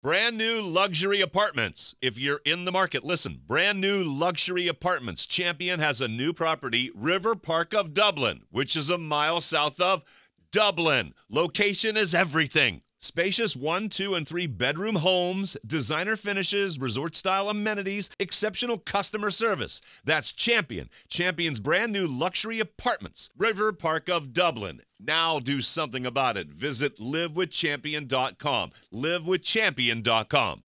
Brand new luxury apartments. If you're in the market, listen. Brand new luxury apartments. Champion has a new property, River Park of Dublin, which is a mile south of Dublin. Location is everything. Spacious 1, 2, and 3 bedroom homes, designer finishes, resort-style amenities, exceptional customer service. That's Champion. Champion's brand new luxury apartments, River Park of Dublin. Now do something about it. Visit livewithchampion.com. Livewithchampion.com.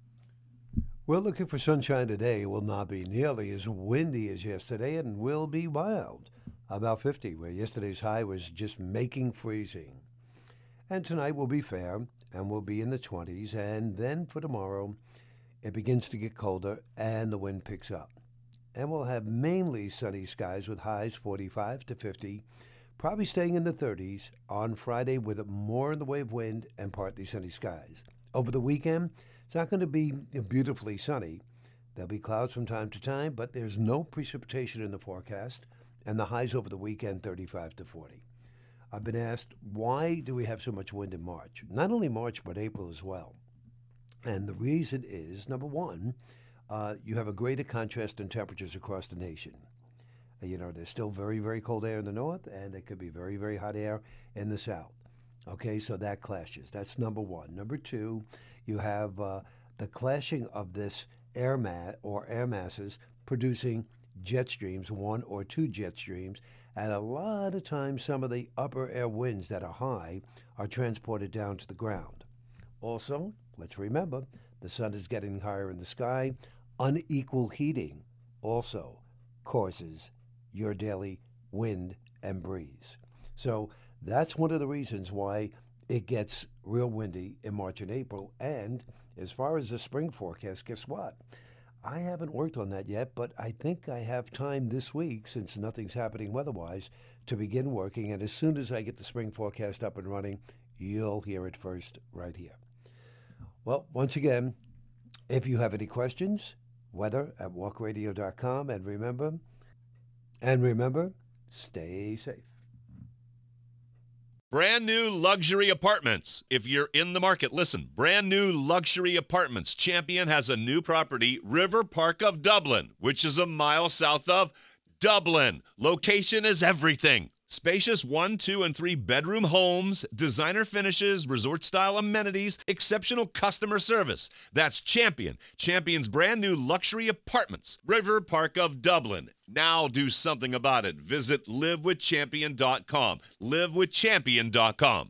We're looking for sunshine today. It will not be nearly as windy as yesterday and will be mild. About 50, where yesterday's high was just making freezing. And tonight will be fair and will be in the 20s. And then for tomorrow, it begins to get colder and the wind picks up. And we'll have mainly sunny skies with highs 45 to 50, probably staying in the 30s on Friday with more in the way of wind and partly sunny skies. Over the weekend, it's not going to be beautifully sunny. There'll be clouds from time to time, but there's no precipitation in the forecast. And the highs over the weekend, 35 to 40. I've been asked, why do we have so much wind in March? Not only March, but April as well. And the reason is, number one, you have a greater contrast in temperatures across the nation. There's still very, very cold air in the north, and there could be very, very hot air in the south. Okay, so that clashes. That's number one. Number two, you have the clashing of this air masses producing jet streams, 1 or 2 jet streams, and a lot of times some of the upper air winds that are high are transported down to the ground. Also, let's remember, the sun is getting higher in the sky. Unequal heating also causes your daily wind and breeze. So that's one of the reasons why it gets real windy in March and April. And as far as the spring forecast, guess what? I haven't worked on that yet, but I think I have time this week, since nothing's happening weather-wise, to begin working. And as soon as I get the spring forecast up and running, you'll hear it first right here. Well, once again, if you have any questions, weather@walkradio.com. And remember, stay safe. Brand new luxury apartments. If you're in the market, listen. Brand new luxury apartments. Champion has a new property, River Park of Dublin, which is a mile south of Dublin. Location is everything. Spacious 1, 2, and 3 bedroom homes, designer finishes, resort-style amenities, exceptional customer service. That's Champion. Champion's brand new luxury apartments, River Park of Dublin. Now do something about it. Visit livewithchampion.com. Livewithchampion.com.